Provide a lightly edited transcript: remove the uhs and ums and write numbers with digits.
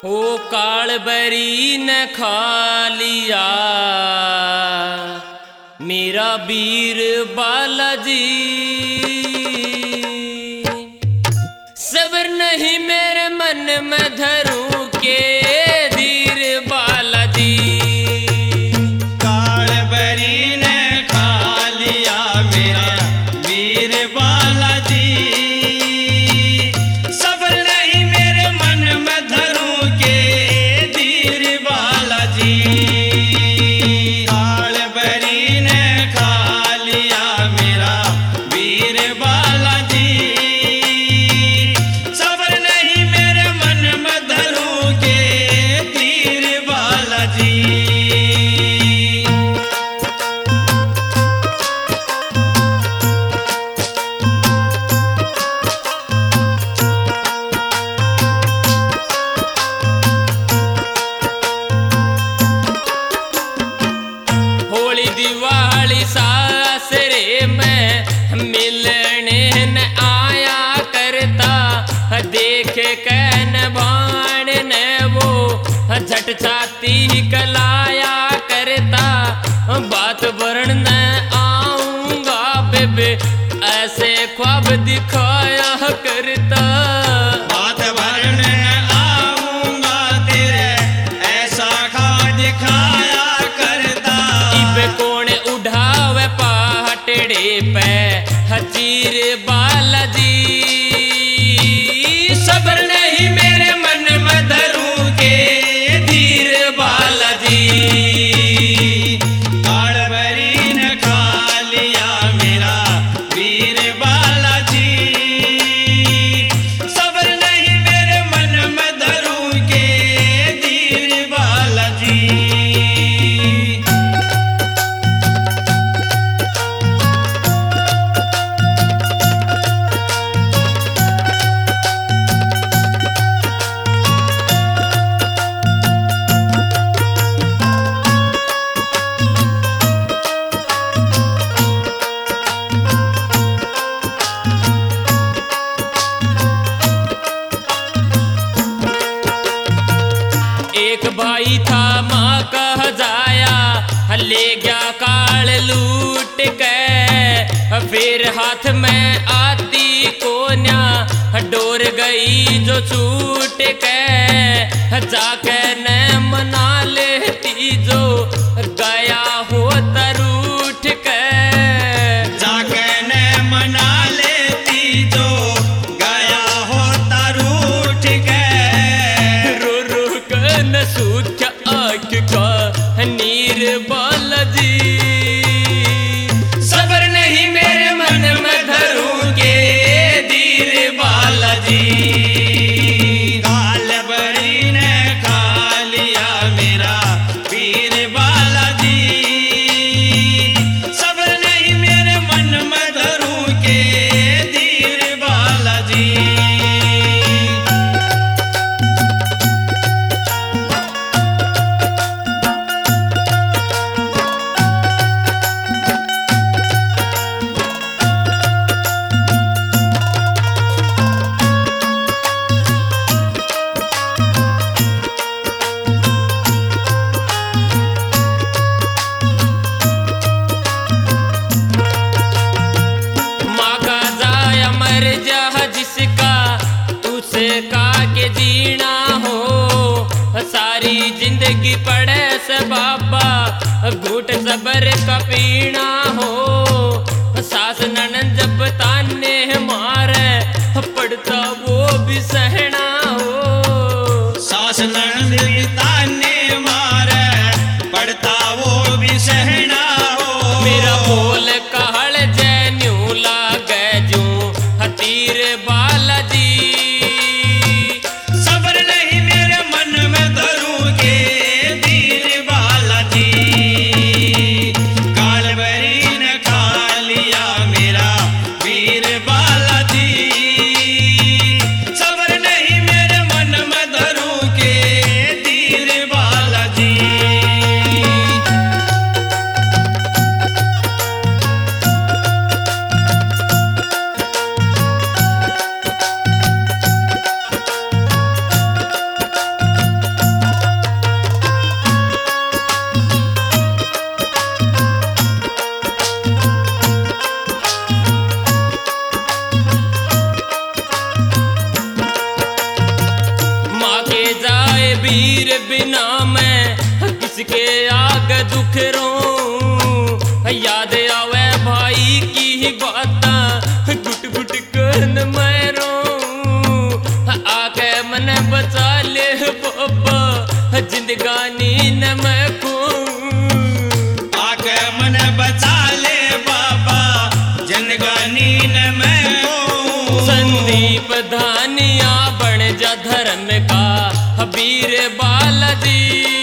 ओ कालबरी ने खा लिया मेरा वीर बालाजी। सब्र नहीं मेरे मन में धरूं के धीर बालाजी। कालबरी ने खा लिया मेरा वीर बालाजी। सब्र नहीं मेरे मन में धरूं के धीर बालाजी। कालबरी ने खा लिया मेरा वीर बालाजी। सब्र नहीं मेरे मन में धरूं के धीर बालाजी। होली दिवाली सासरे में मिलने न आया करता। देख कैन भाण ने वो झट छाती कलाया करता। बात वर्ण न आऊंगा बेबे ऐसे ख्वाब दिखाया करता। बात वर्ण आऊंगा तेरे ऐसा ख्वाब दिखाया करता। इब कौन उठावे पहाड़े पे हचीर बालाजी। सब्र नहीं मेरे मन में धरूं के धीर बालाजी। कालबरी ने खा लिया मेरा वीर बालाजी। सब्र नहीं मेरे मन में धरूं के धीर बालाजी। एक भाई था माँ कह जाया ले गया काल लूट के। फिर हाथ में आती कोन्या डोर गई जो छूट के। जाके न मना लेती जो गया हो तरूठ के। जाके ने मना लेती जो गया होता रूठ के। रो रो कर न सूख आँख का नीर बालाजी। सब्र नहीं मेरे मन में धरूं के धीर बालाजी। कालबरी ने खा लिया मेरा वीर बालाजी। सब्र नहीं मेरे मन में धरूं के धीर बालाजी। माँ का जाया मर जा जिसका उसका के जीना हो। सारी जिंदगी पड़े से बाबा घूट सबर का पीना हो। सास ननद जब ताने मारे पड़ता वो भी सहना हो। सास ननद ताने मारे पड़ता वो भी सहना हो। मेरा बोल कहल जैन्यू लागे जू हतीर बालाजी। सब्र नहीं मेरे मन में धरूं के धीर बालाजी। कालबरी वीर बिना मैं किसके आग दुख रो। याद आवे भाई की बात गुट गुट कर मैं रो। आके मन बचा ले बाबा जिंदगानी न मैं खो। आके मन बचा ले बाबा जिंदगानी न मैं खो। संदीप धानिया बन जा धर्म का वीर बालाजी।